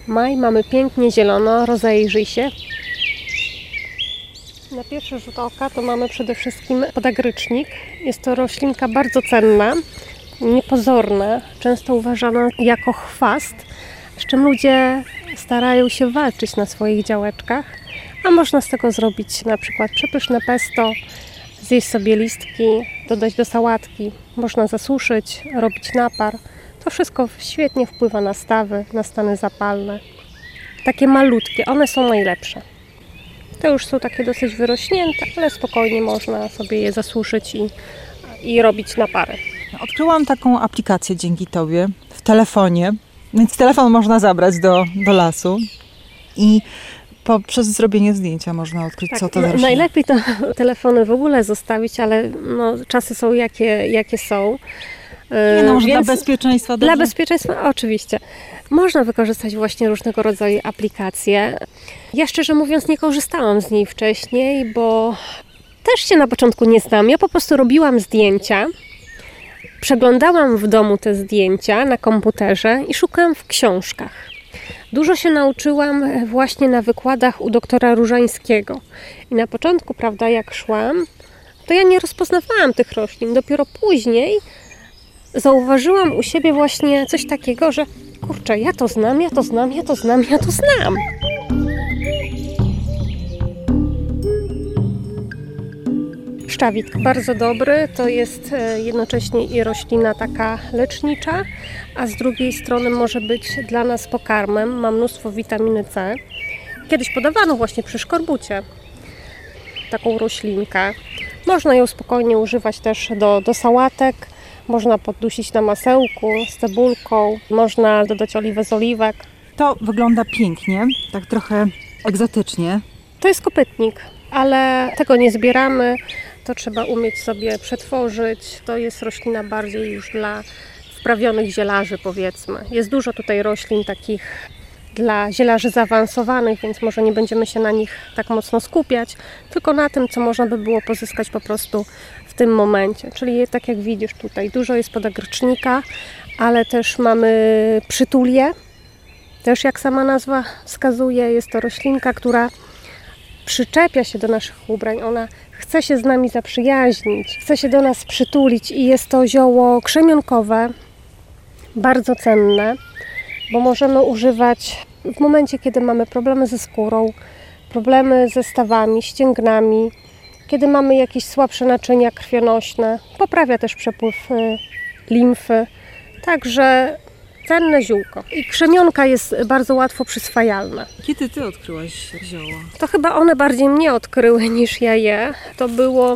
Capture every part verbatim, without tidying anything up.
Maj mamy pięknie zielono, rozejrzyj się. Na pierwszy rzut oka to mamy przede wszystkim podagrycznik. Jest to roślinka bardzo cenna, niepozorna, często uważana jako chwast, z czym ludzie starają się walczyć na swoich działeczkach, a można z tego zrobić na przykład przepyszne pesto, zjeść sobie listki, dodać do sałatki, można zasuszyć, robić napar. To wszystko świetnie wpływa na stawy, na stany zapalne. Takie malutkie, one są najlepsze. Te już są takie dosyć wyrośnięte, ale spokojnie można sobie je zasuszyć i, i robić napary. Odkryłam taką aplikację dzięki Tobie w telefonie, więc telefon można zabrać do, do lasu i poprzez zrobienie zdjęcia można odkryć, tak, co to no, za roślina. Najlepiej to telefony w ogóle zostawić, ale no, czasy są jakie, jakie są. Nie no, może Więc dla bezpieczeństwa. Dla dobrze? bezpieczeństwa oczywiście. Można wykorzystać właśnie różnego rodzaju aplikacje. Ja szczerze mówiąc nie korzystałam z niej wcześniej, bo też się na początku nie znam. Ja po prostu robiłam zdjęcia, przeglądałam w domu te zdjęcia na komputerze i szukałam w książkach. Dużo się nauczyłam właśnie na wykładach u doktora Różańskiego. I na początku, prawda, jak szłam, to ja nie rozpoznawałam tych roślin. Dopiero później zauważyłam u siebie właśnie coś takiego, że kurczę, ja to znam, ja to znam, ja to znam, ja to znam. Szczawik bardzo dobry, to jest jednocześnie i roślina taka lecznicza, a z drugiej strony może być dla nas pokarmem, ma mnóstwo witaminy C. Kiedyś podawano właśnie przy szkorbucie taką roślinkę. Można ją spokojnie używać też do, do sałatek, można poddusić na masełku z cebulką, można dodać oliwę z oliwek. To wygląda pięknie, tak trochę egzotycznie. To jest kopytnik, ale tego nie zbieramy, to trzeba umieć sobie przetworzyć. To jest roślina bardziej już dla wprawionych zielarzy, powiedzmy. Jest dużo tutaj roślin takich dla zielarzy zaawansowanych, więc może nie będziemy się na nich tak mocno skupiać, tylko na tym, co można by było pozyskać po prostu w tym momencie. Czyli tak jak widzisz tutaj, dużo jest podagrycznika, ale też mamy przytulię. Też jak sama nazwa wskazuje, jest to roślinka, która przyczepia się do naszych ubrań. Ona chce się z nami zaprzyjaźnić, chce się do nas przytulić i jest to zioło krzemionkowe, bardzo cenne, bo możemy używać w momencie, kiedy mamy problemy ze skórą, problemy ze stawami, ścięgnami, kiedy mamy jakieś słabsze naczynia krwionośne. Poprawia też przepływ limfy, także cenne ziółko. I krzemionka jest bardzo łatwo przyswajalna. Kiedy Ty odkryłaś zioła? To chyba one bardziej mnie odkryły niż ja je. To było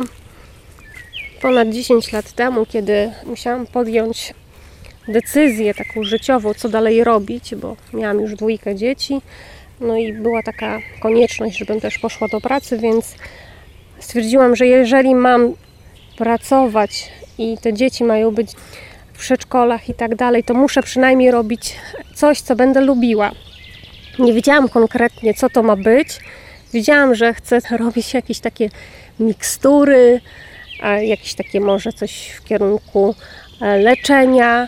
ponad dziesięć lat temu, kiedy musiałam podjąć decyzję taką życiową, co dalej robić, bo miałam już dwójkę dzieci, no i była taka konieczność, żebym też poszła do pracy, więc stwierdziłam, że jeżeli mam pracować i te dzieci mają być w przedszkolach i tak dalej, to muszę przynajmniej robić coś, co będę lubiła. Nie wiedziałam konkretnie, co to ma być. Wiedziałam, że chcę robić jakieś takie mikstury, jakieś takie może coś w kierunku leczenia.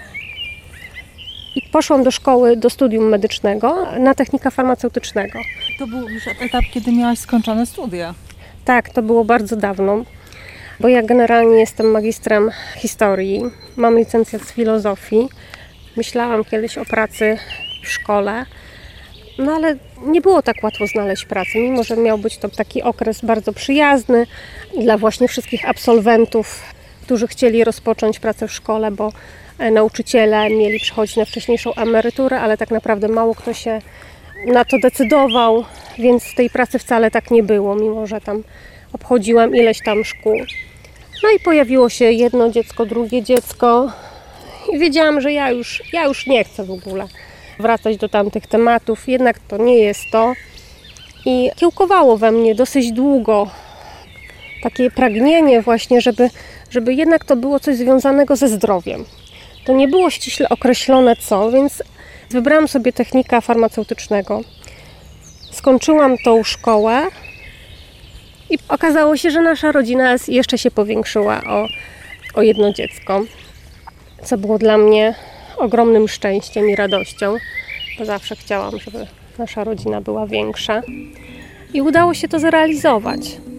I poszłam do szkoły, do studium medycznego na technika farmaceutycznego. To był już etap, kiedy miałaś skończone studia. Tak, to było bardzo dawno, bo ja generalnie jestem magistrem historii, mam licencjat z filozofii. Myślałam kiedyś o pracy w szkole, no ale nie było tak łatwo znaleźć pracy, mimo że miał być to taki okres bardzo przyjazny dla właśnie wszystkich absolwentów, którzy chcieli rozpocząć pracę w szkole, bo nauczyciele mieli przechodzić na wcześniejszą emeryturę, ale tak naprawdę mało kto się na to decydował, więc tej pracy wcale tak nie było, mimo że tam obchodziłam ileś tam szkół. No i pojawiło się jedno dziecko, drugie dziecko i wiedziałam, że ja już, ja już nie chcę w ogóle wracać do tamtych tematów, jednak to nie jest to. I kiełkowało we mnie dosyć długo takie pragnienie właśnie, żeby, żeby jednak to było coś związanego ze zdrowiem. To nie było ściśle określone co, więc wybrałam sobie technika farmaceutycznego. Skończyłam tą szkołę i okazało się, że nasza rodzina jeszcze się powiększyła o, o jedno dziecko, co było dla mnie ogromnym szczęściem i radością, bo zawsze chciałam, żeby nasza rodzina była większa. I udało się to zrealizować.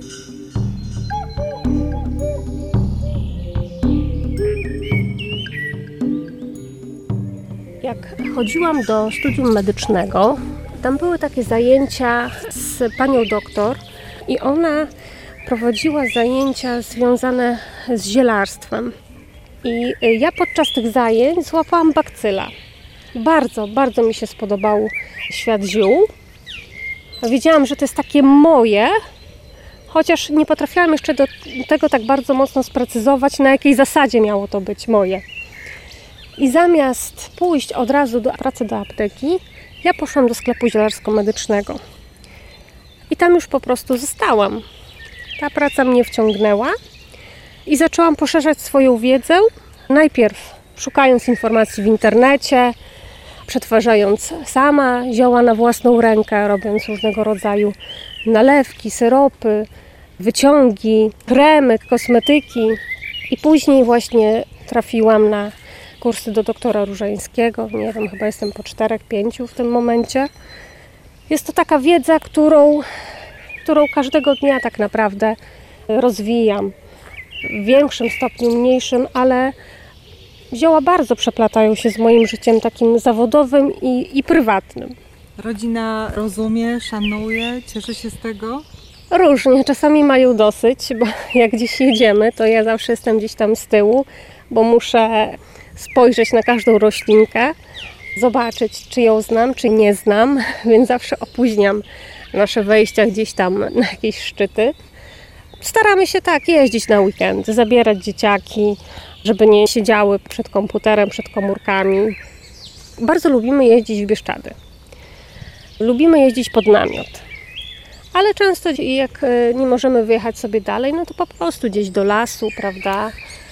Jak chodziłam do studium medycznego, tam były takie zajęcia z panią doktor i ona prowadziła zajęcia związane z zielarstwem. I ja podczas tych zajęć złapałam bakcyla. Bardzo, bardzo mi się spodobał świat ziół. Wiedziałam, że to jest takie moje, chociaż nie potrafiłam jeszcze do tego tak bardzo mocno sprecyzować, na jakiej zasadzie miało to być moje. I zamiast pójść od razu do pracy do apteki, ja poszłam do sklepu zielarsko-medycznego. I tam już po prostu zostałam. Ta praca mnie wciągnęła i zaczęłam poszerzać swoją wiedzę. Najpierw szukając informacji w internecie, przetwarzając sama zioła na własną rękę, robiąc różnego rodzaju nalewki, syropy, wyciągi, kremy, kosmetyki. I później właśnie trafiłam na kursy do doktora Różańskiego. Nie wiem, chyba jestem po czterech, pięciu w tym momencie. Jest to taka wiedza, którą, którą każdego dnia tak naprawdę rozwijam. W większym stopniu, mniejszym, ale zioła bardzo przeplatają się z moim życiem takim zawodowym i, i prywatnym. Rodzina rozumie, szanuje, cieszy się z tego? Różnie, czasami mają dosyć, bo jak gdzieś jedziemy, to ja zawsze jestem gdzieś tam z tyłu, bo muszę spojrzeć na każdą roślinkę, zobaczyć, czy ją znam, czy nie znam, więc zawsze opóźniam nasze wejścia gdzieś tam na jakieś szczyty. Staramy się tak jeździć na weekendy, zabierać dzieciaki, żeby nie siedziały przed komputerem, przed komórkami. Bardzo lubimy jeździć w Bieszczady. Lubimy jeździć pod namiot. Ale często jak nie możemy wyjechać sobie dalej, no to po prostu gdzieś do lasu, prawda?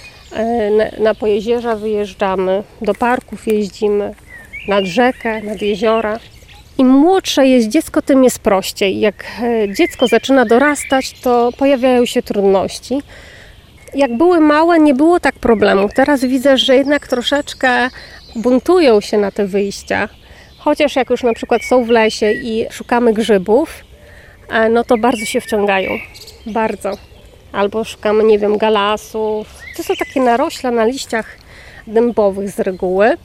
Na, na Pojezierza wyjeżdżamy, do parków jeździmy, nad rzekę, nad jeziora. Im młodsze jest dziecko, tym jest prościej. Jak dziecko zaczyna dorastać, to pojawiają się trudności. Jak były małe, nie było tak problemu. Teraz widzę, że jednak troszeczkę buntują się na te wyjścia. Chociaż jak już na przykład są w lesie i szukamy grzybów, no to bardzo się wciągają. Bardzo. Albo szukamy, nie wiem, galasów. To są takie narośla na liściach dębowych z reguły.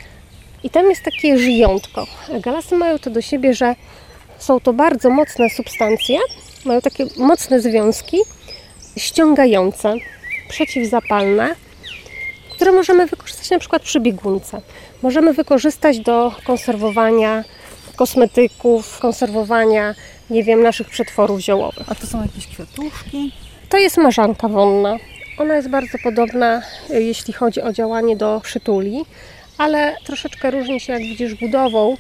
I tam jest takie żyjątko. Galasy mają to do siebie, że są to bardzo mocne substancje, mają takie mocne związki, ściągające, przeciwzapalne, które możemy wykorzystać na przykład przy biegunce. Możemy wykorzystać do konserwowania kosmetyków, konserwowania, nie wiem, naszych przetworów ziołowych. A to są jakieś kwiatuszki? To jest marzanka wonna. Ona jest bardzo podobna, jeśli chodzi o działanie do przytuli, ale troszeczkę różni się, jak widzisz, budową.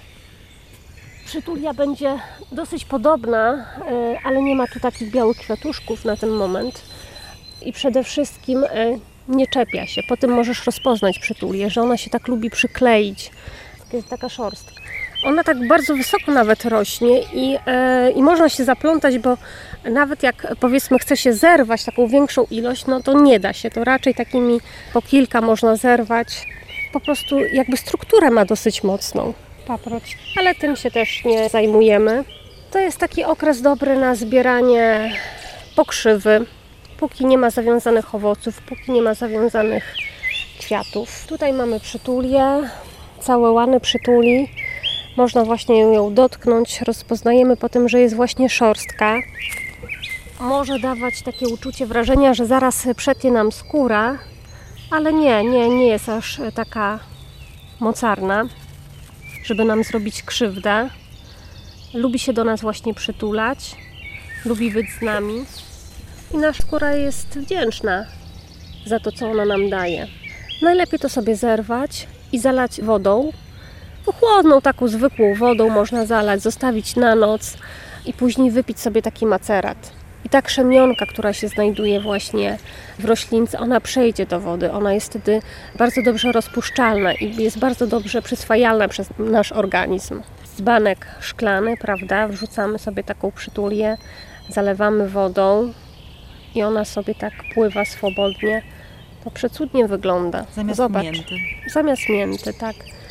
Przytulia będzie dosyć podobna, ale nie ma tu takich białych kwiatuszków na ten moment. I przede wszystkim nie czepia się. Po tym możesz rozpoznać przytulię, że ona się tak lubi przykleić. Jest taka szorstka. Ona tak bardzo wysoko nawet rośnie i, e, i można się zaplątać, bo nawet jak powiedzmy chce się zerwać taką większą ilość, no to nie da się. To raczej takimi po kilka można zerwać. Po prostu jakby strukturę ma dosyć mocną paproć, ale tym się też nie zajmujemy. To jest taki okres dobry na zbieranie pokrzywy, póki nie ma zawiązanych owoców, póki nie ma zawiązanych kwiatów. Tutaj mamy przytulię, całe łany przytuli. Można właśnie ją dotknąć, rozpoznajemy po tym, że jest właśnie szorstka. Może dawać takie uczucie, wrażenia, że zaraz przetnie nam skóra, ale nie, nie, nie jest aż taka mocarna, żeby nam zrobić krzywdę. Lubi się do nas właśnie przytulać, lubi być z nami i nasza skóra jest wdzięczna za to, co ona nam daje. Najlepiej to sobie zerwać i zalać wodą. Chłodną, taką zwykłą wodą można zalać, zostawić na noc i później wypić sobie taki macerat. I ta krzemionka, która się znajduje właśnie w roślince, ona przejdzie do wody. Ona jest wtedy bardzo dobrze rozpuszczalna i jest bardzo dobrze przyswajalna przez nasz organizm. Dzbanek szklany, prawda? Wrzucamy sobie taką przytulię, zalewamy wodą i ona sobie tak pływa swobodnie. To przecudnie wygląda. Zamiast Zobacz. mięty. Zamiast mięty, tak.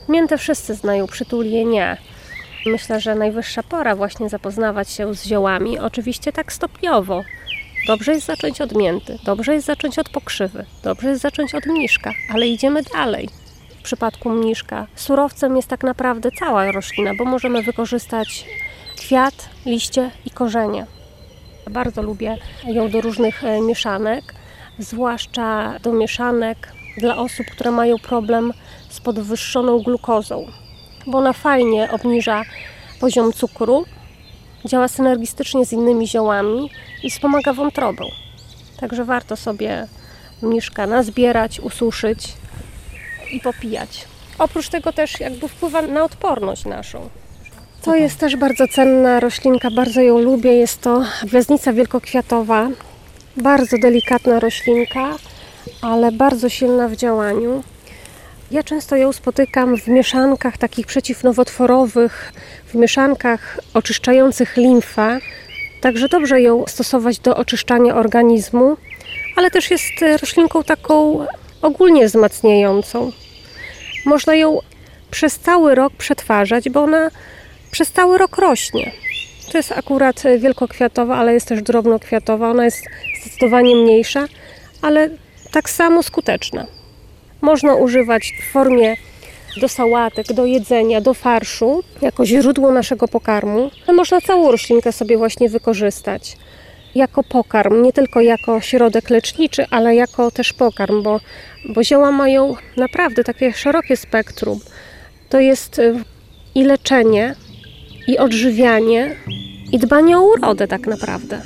Miętę wszyscy znają, przytulię nie. Myślę, że najwyższa pora właśnie zapoznawać się z ziołami, oczywiście tak stopniowo. Dobrze jest zacząć od mięty, dobrze jest zacząć od pokrzywy, dobrze jest zacząć od mniszka, ale idziemy dalej. W przypadku mniszka surowcem jest tak naprawdę cała roślina, bo możemy wykorzystać kwiat, liście i korzenie. Bardzo lubię ją do różnych mieszanek, zwłaszcza do mieszanek dla osób, które mają problem z podwyższoną glukozą, bo ona fajnie obniża poziom cukru, działa synergistycznie z innymi ziołami i wspomaga wątrobę. Także warto sobie mniszka nazbierać, ususzyć i popijać. Oprócz tego też jakby wpływa na odporność naszą. To jest też bardzo cenna roślinka, bardzo ją lubię. Jest to gwiazdnica wielkokwiatowa, bardzo delikatna roślinka, ale bardzo silna w działaniu. Ja często ją spotykam w mieszankach takich przeciwnowotworowych, w mieszankach oczyszczających limfę. Także dobrze ją stosować do oczyszczania organizmu, ale też jest roślinką taką ogólnie wzmacniającą. Można ją przez cały rok przetwarzać, bo ona przez cały rok rośnie. To jest akurat wielkokwiatowa, ale jest też drobnokwiatowa. Ona jest zdecydowanie mniejsza, ale tak samo skuteczna. Można używać w formie do sałatek, do jedzenia, do farszu, jako źródło naszego pokarmu. Można całą roślinkę sobie właśnie wykorzystać jako pokarm, nie tylko jako środek leczniczy, ale jako też pokarm, bo, bo zioła mają naprawdę takie szerokie spektrum. To jest i leczenie, i odżywianie, i dbanie o urodę tak naprawdę.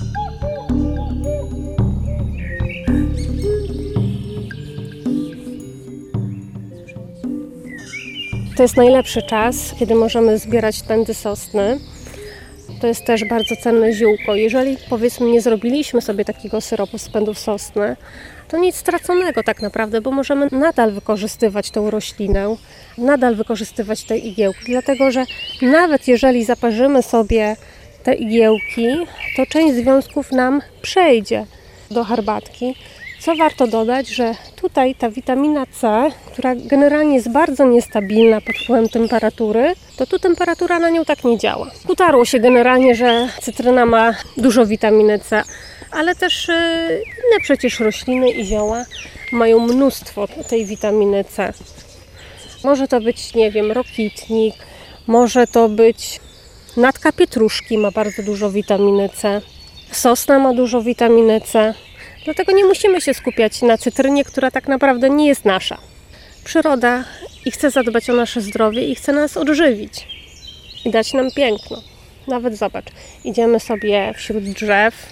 To jest najlepszy czas, kiedy możemy zbierać pędy sosny. To jest też bardzo cenne ziółko. Jeżeli, powiedzmy, nie zrobiliśmy sobie takiego syropu z pędów sosny, to nic straconego tak naprawdę, bo możemy nadal wykorzystywać tą roślinę, nadal wykorzystywać te igiełki, dlatego że nawet jeżeli zaparzymy sobie te igiełki, to część związków nam przejdzie do herbatki. Co warto dodać, że tutaj ta witamina C, która generalnie jest bardzo niestabilna pod wpływem temperatury, to tu temperatura na nią tak nie działa. Utarło się generalnie, że cytryna ma dużo witaminy C, ale też inne przecież rośliny i zioła mają mnóstwo tej witaminy C. Może to być, nie wiem, rokitnik, może to być natka pietruszki, ma bardzo dużo witaminy C, sosna ma dużo witaminy C. Dlatego nie musimy się skupiać na cytrynie, która tak naprawdę nie jest nasza. Przyroda i chce zadbać o nasze zdrowie i chce nas odżywić i dać nam piękno. Nawet zobacz, idziemy sobie wśród drzew,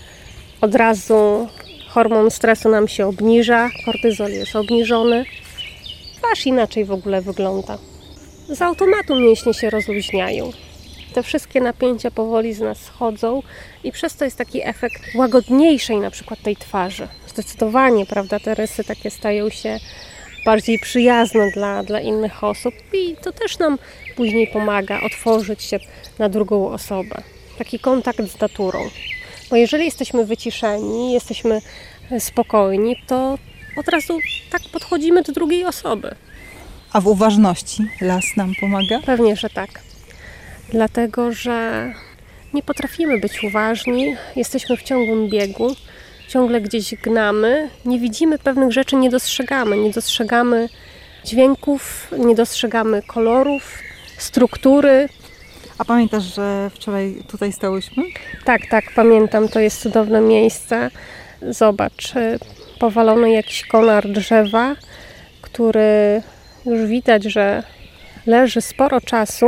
od razu hormon stresu nam się obniża, kortyzol jest obniżony. Twarz inaczej w ogóle wygląda. Z automatu mięśnie się rozluźniają. Te wszystkie napięcia powoli z nas schodzą i przez to jest taki efekt łagodniejszej na przykład tej twarzy. Zdecydowanie, prawda, te rysy takie stają się bardziej przyjazne dla, dla innych osób i to też nam później pomaga otworzyć się na drugą osobę. Taki kontakt z naturą. Bo jeżeli jesteśmy wyciszeni, jesteśmy spokojni, to od razu tak podchodzimy do drugiej osoby. A w uważności las nam pomaga? Pewnie, że tak. Dlatego, że nie potrafimy być uważni, jesteśmy w ciągłym biegu, ciągle gdzieś gnamy, nie widzimy pewnych rzeczy, nie dostrzegamy, nie dostrzegamy dźwięków, nie dostrzegamy kolorów, struktury. A pamiętasz, że wczoraj tutaj stałyśmy? Tak, tak, pamiętam, to jest cudowne miejsce. Zobacz, powalony jakiś konar drzewa, który już widać, że leży sporo czasu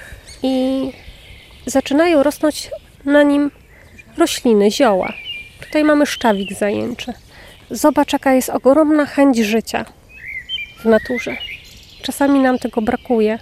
i zaczynają rosnąć na nim rośliny, zioła. Tutaj mamy szczawik zajęczy. Zobacz, jaka jest ogromna chęć życia w naturze. Czasami nam tego brakuje,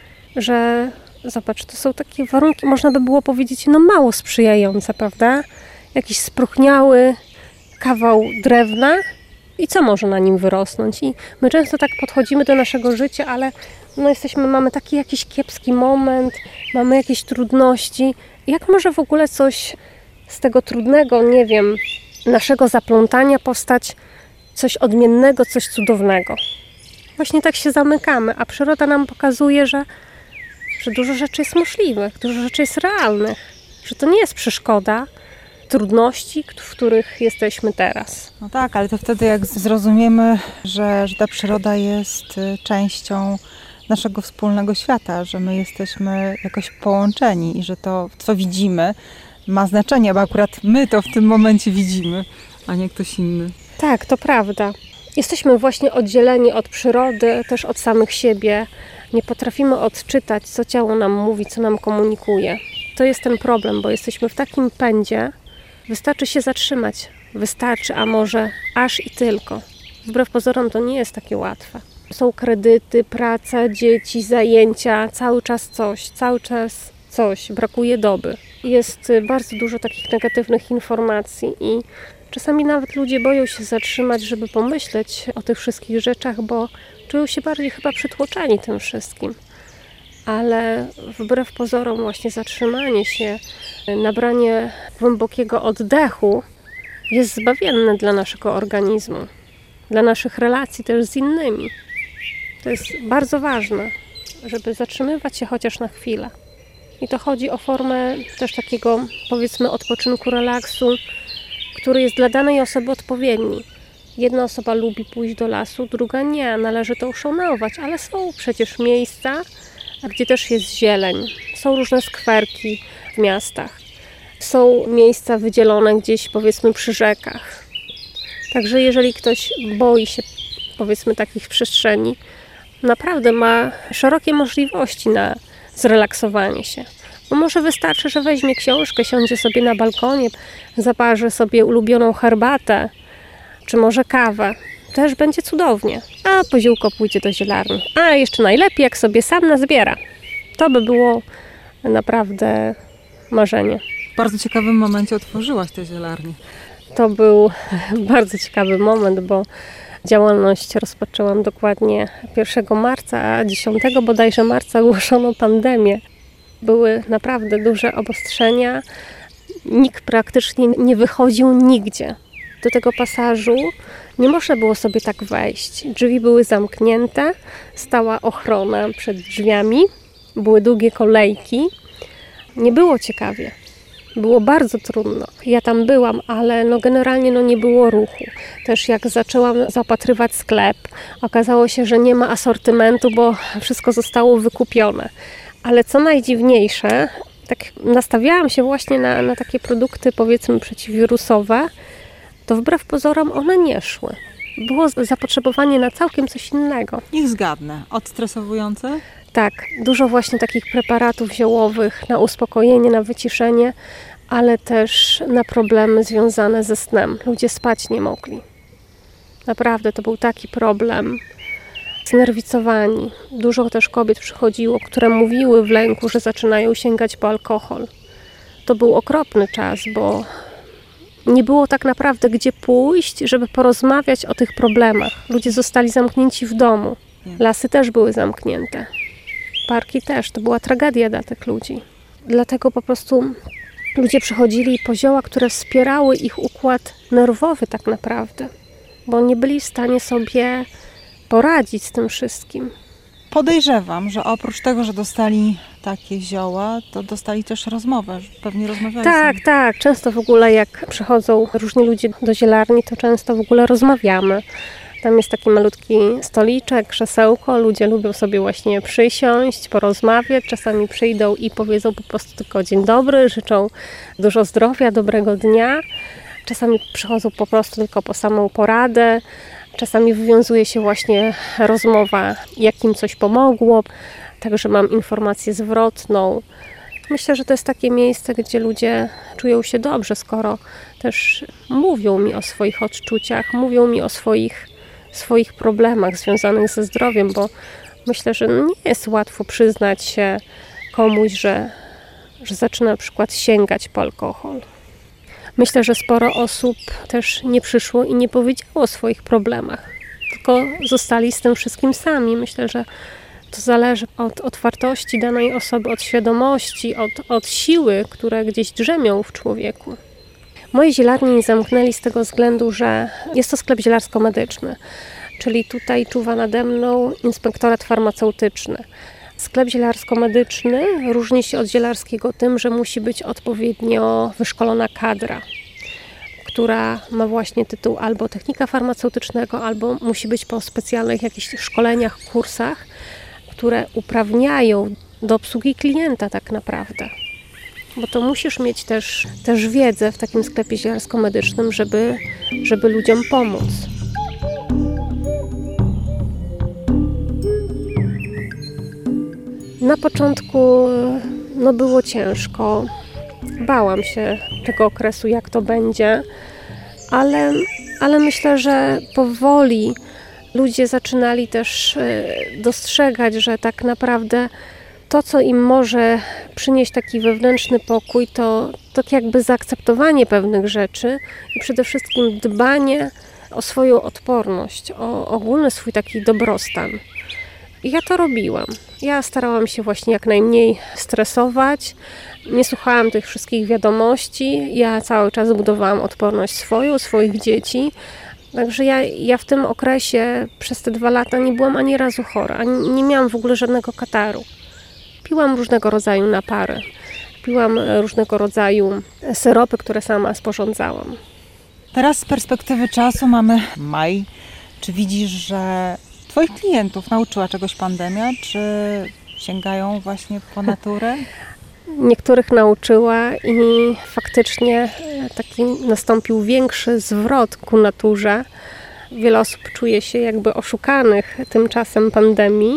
że zobacz, to są takie warunki, można by było powiedzieć, no mało sprzyjające, prawda? Jakiś spróchniały kawał drewna i co może na nim wyrosnąć? I my często tak podchodzimy do naszego życia, ale no jesteśmy, mamy taki jakiś kiepski moment, mamy jakieś trudności. Jak może w ogóle coś z tego trudnego, nie wiem, naszego zaplątania powstać coś odmiennego, coś cudownego? Właśnie tak się zamykamy, a przyroda nam pokazuje, że, że dużo rzeczy jest możliwych, dużo rzeczy jest realnych, że to nie jest przeszkoda, trudności, w których jesteśmy teraz. No tak, ale to wtedy jak zrozumiemy, że, że ta przyroda jest częścią naszego wspólnego świata, że my jesteśmy jakoś połączeni i że to, co widzimy, ma znaczenie, bo akurat my to w tym momencie widzimy, a nie ktoś inny. Tak, to prawda. Jesteśmy właśnie oddzieleni od przyrody, też od samych siebie. Nie potrafimy odczytać, co ciało nam mówi, co nam komunikuje. To jest ten problem, bo jesteśmy w takim pędzie, wystarczy się zatrzymać. Wystarczy, a może aż i tylko. Wbrew pozorom to nie jest takie łatwe. Są kredyty, praca, dzieci, zajęcia, cały czas coś, cały czas coś, brakuje doby. Jest bardzo dużo takich negatywnych informacji i czasami nawet ludzie boją się zatrzymać, żeby pomyśleć o tych wszystkich rzeczach, bo czują się bardziej chyba przytłoczeni tym wszystkim. Ale wbrew pozorom właśnie zatrzymanie się, nabranie głębokiego oddechu jest zbawienne dla naszego organizmu, dla naszych relacji też z innymi. To jest bardzo ważne, żeby zatrzymywać się chociaż na chwilę. I to chodzi o formę też takiego, powiedzmy, odpoczynku, relaksu, który jest dla danej osoby odpowiedni. Jedna osoba lubi pójść do lasu, druga nie, należy to uszanować, ale są przecież miejsca, gdzie też jest zieleń. Są różne skwerki w miastach. Są miejsca wydzielone gdzieś, powiedzmy, przy rzekach. Także jeżeli ktoś boi się, powiedzmy, takich przestrzeni, naprawdę ma szerokie możliwości na zrelaksowanie się. Bo może wystarczy, że weźmie książkę, siądzie sobie na balkonie, zaparzy sobie ulubioną herbatę, czy może kawę. Też będzie cudownie. A po ziółko pójdzie do zielarni. A jeszcze najlepiej, jak sobie sam nazbiera. To by było naprawdę marzenie. W bardzo ciekawym momencie otworzyłaś tę zielarnię. To był bardzo ciekawy moment, bo działalność rozpoczęłam dokładnie pierwszego marca, a dziesiątego bodajże marca ogłoszono pandemię. Były naprawdę duże obostrzenia. Nikt praktycznie nie wychodził nigdzie. Do tego pasażu nie można było sobie tak wejść. Drzwi były zamknięte, stała ochrona przed drzwiami, były długie kolejki. Nie było ciekawie. Było bardzo trudno. Ja tam byłam, ale no generalnie no nie było ruchu. Też jak zaczęłam zaopatrywać sklep, okazało się, że nie ma asortymentu, bo wszystko zostało wykupione. Ale co najdziwniejsze, tak nastawiałam się właśnie na, na takie produkty, powiedzmy, przeciwwirusowe, to wbrew pozorom one nie szły. Było zapotrzebowanie na całkiem coś innego. Niech zgadnę. Odstresowujące? Tak, dużo właśnie takich preparatów ziołowych na uspokojenie, na wyciszenie, ale też na problemy związane ze snem. Ludzie spać nie mogli. Naprawdę to był taki problem. Znerwicowani. Dużo też kobiet przychodziło, które mówiły w lęku, że zaczynają sięgać po alkohol. To był okropny czas, bo nie było tak naprawdę gdzie pójść, żeby porozmawiać o tych problemach. Ludzie zostali zamknięci w domu. Lasy też były zamknięte. Parki też. To była tragedia dla tych ludzi. Dlatego po prostu ludzie przychodzili po zioła, które wspierały ich układ nerwowy tak naprawdę. Bo nie byli w stanie sobie poradzić z tym wszystkim. Podejrzewam, że oprócz tego, że dostali takie zioła, to dostali też rozmowę. Pewnie rozmawiali Tak, sobie. tak. Często w ogóle jak przychodzą różni ludzie do zielarni, to często w ogóle rozmawiamy. Tam jest taki malutki stoliczek, krzesełko. Ludzie lubią sobie właśnie przysiąść, porozmawiać. Czasami przyjdą i powiedzą po prostu tylko dzień dobry, życzą dużo zdrowia, dobrego dnia. Czasami przychodzą po prostu tylko po samą poradę. Czasami wywiązuje się właśnie rozmowa, jak im coś pomogło. Także mam informację zwrotną. Myślę, że to jest takie miejsce, gdzie ludzie czują się dobrze, skoro też mówią mi o swoich odczuciach, mówią mi o swoich, swoich problemach związanych ze zdrowiem, bo myślę, że nie jest łatwo przyznać się komuś, że, że zaczyna na przykład sięgać po alkohol. Myślę, że sporo osób też nie przyszło i nie powiedziało o swoich problemach, tylko zostali z tym wszystkim sami. Myślę, że to zależy od otwartości danej osoby, od świadomości, od, od siły, które gdzieś drzemią w człowieku. Moje zielarnie nie zamknęli z tego względu, że jest to sklep zielarsko-medyczny. czyli tutaj czuwa nade mną inspektorat farmaceutyczny. Sklep zielarsko-medyczny różni się od zielarskiego tym, że musi być odpowiednio wyszkolona kadra, która ma właśnie tytuł albo technika farmaceutycznego, albo musi być po specjalnych jakichś szkoleniach, kursach, które uprawniają do obsługi klienta tak naprawdę. Bo to musisz mieć też, też wiedzę w takim sklepie zielarsko-medycznym, żeby, żeby ludziom pomóc. Na początku no było ciężko. Bałam się tego okresu, jak to będzie, ale, ale myślę, że powoli ludzie zaczynali też dostrzegać, że tak naprawdę to, co im może przynieść taki wewnętrzny pokój, to tak jakby zaakceptowanie pewnych rzeczy i przede wszystkim dbanie o swoją odporność, o ogólny swój taki dobrostan. I ja to robiłam. Ja starałam się właśnie jak najmniej stresować, nie słuchałam tych wszystkich wiadomości, ja cały czas budowałam odporność swoją, swoich dzieci. Także ja, ja w tym okresie przez te dwa lata nie byłam ani razu chora, ani nie miałam w ogóle żadnego kataru. Piłam różnego rodzaju napary, piłam różnego rodzaju syropy, które sama sporządzałam. Teraz z perspektywy czasu mamy maj. Czy widzisz, że Twoich klientów nauczyła czegoś pandemia? Czy sięgają właśnie po naturę? Niektórych nauczyła i faktycznie taki nastąpił większy zwrot ku naturze. Wiele osób czuje się jakby oszukanych tymczasem pandemii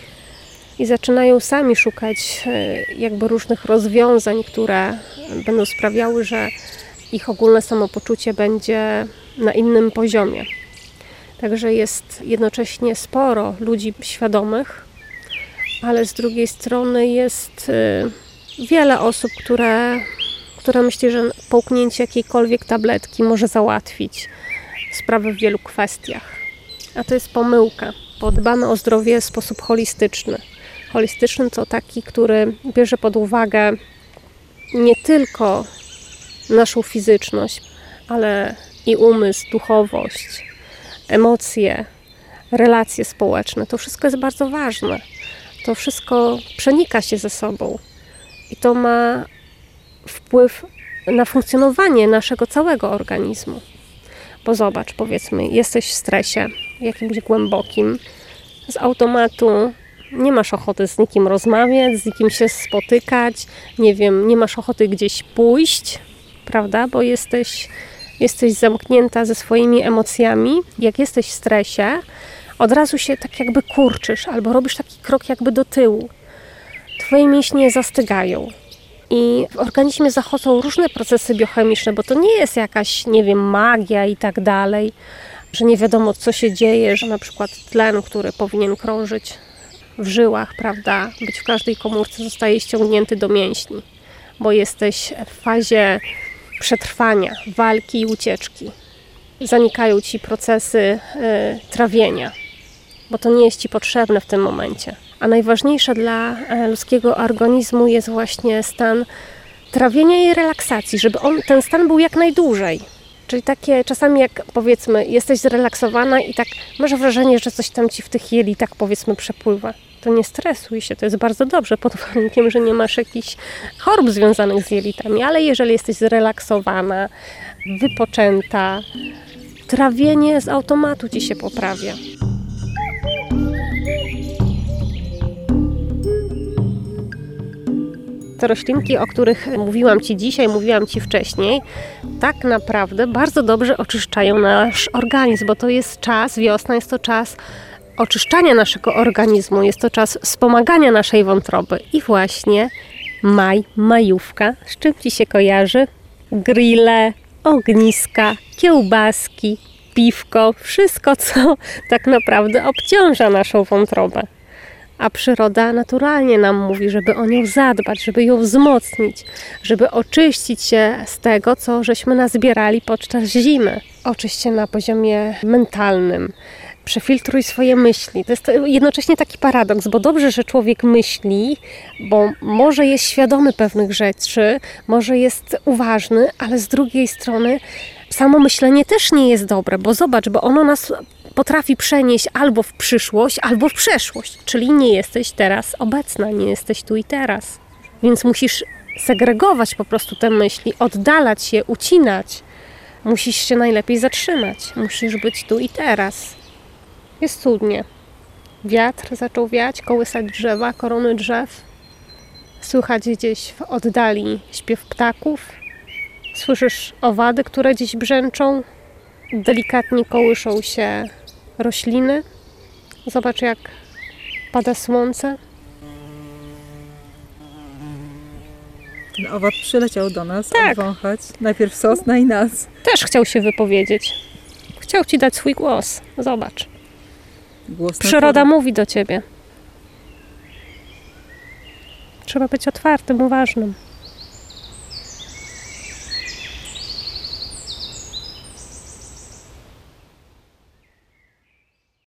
i zaczynają sami szukać jakby różnych rozwiązań, które będą sprawiały, że ich ogólne samopoczucie będzie na innym poziomie. Także jest jednocześnie sporo ludzi świadomych, ale z drugiej strony jest wiele osób, które, które myśli, że połknięcie jakiejkolwiek tabletki może załatwić sprawę w wielu kwestiach. A to jest pomyłka, bo dbamy o zdrowie w sposób holistyczny. Holistyczny to taki, który bierze pod uwagę nie tylko naszą fizyczność, ale i umysł, duchowość, emocje, relacje społeczne. To wszystko jest bardzo ważne. To wszystko przenika się ze sobą i to ma wpływ na funkcjonowanie naszego całego organizmu. Bo zobacz, powiedzmy, jesteś w stresie jakimś głębokim, z automatu nie masz ochoty z nikim rozmawiać, z nikim się spotykać, nie wiem, nie masz ochoty gdzieś pójść, prawda, bo jesteś, jesteś zamknięta ze swoimi emocjami. Jak jesteś w stresie, od razu się tak jakby kurczysz albo robisz taki krok jakby do tyłu. Twoje mięśnie zastygają i w organizmie zachodzą różne procesy biochemiczne, bo to nie jest jakaś, nie wiem, magia i tak dalej, że nie wiadomo co się dzieje, że na przykład tlen, który powinien krążyć w żyłach, prawda, być w każdej komórce, zostaje ściągnięty do mięśni, bo jesteś w fazie przetrwania, walki i ucieczki. Zanikają ci procesy y, trawienia, bo to nie jest ci potrzebne w tym momencie. A najważniejsze dla ludzkiego organizmu jest właśnie stan trawienia i relaksacji, żeby on, ten stan był jak najdłużej. Czyli takie czasami jak powiedzmy jesteś zrelaksowana i tak masz wrażenie, że coś tam ci w tych jelitach powiedzmy przepływa. To nie stresuj się, to jest bardzo dobrze pod warunkiem, że nie masz jakichś chorób związanych z jelitami, ale jeżeli jesteś zrelaksowana, wypoczęta, trawienie z automatu ci się poprawia. Te roślinki, o których mówiłam Ci dzisiaj, mówiłam Ci wcześniej, tak naprawdę bardzo dobrze oczyszczają nasz organizm, bo to jest czas, wiosna jest to czas oczyszczania naszego organizmu, jest to czas wspomagania naszej wątroby. I właśnie maj, majówka, z czym Ci się kojarzy? Grille, ogniska, kiełbaski, piwko, wszystko, co tak naprawdę obciąża naszą wątrobę. A przyroda naturalnie nam mówi, żeby o nią zadbać, żeby ją wzmocnić, żeby oczyścić się z tego, co żeśmy nazbierali podczas zimy. Oczyść się na poziomie mentalnym, przefiltruj swoje myśli. To jest jednocześnie taki paradoks, bo dobrze, że człowiek myśli, bo może jest świadomy pewnych rzeczy, może jest uważny, ale z drugiej strony samo myślenie też nie jest dobre, bo zobacz, bo ono nas potrafi przenieść albo w przyszłość, albo w przeszłość. Czyli nie jesteś teraz obecna, nie jesteś tu i teraz. Więc musisz segregować po prostu te myśli, oddalać się, ucinać. Musisz się najlepiej zatrzymać. Musisz być tu i teraz. Jest cudnie. Wiatr zaczął wiać, kołysać drzewa, korony drzew. Słychać gdzieś w oddali śpiew ptaków. Słyszysz owady, które gdzieś brzęczą. Delikatnie kołyszą się rośliny. Zobacz, jak pada słońce. Ten owad przyleciał do nas, Tak. obwąchać. Najpierw sosnę i nas. Też chciał się wypowiedzieć. Chciał ci dać swój głos. Zobacz. Głos Przyroda natury. mówi do ciebie. Trzeba być otwartym, uważnym.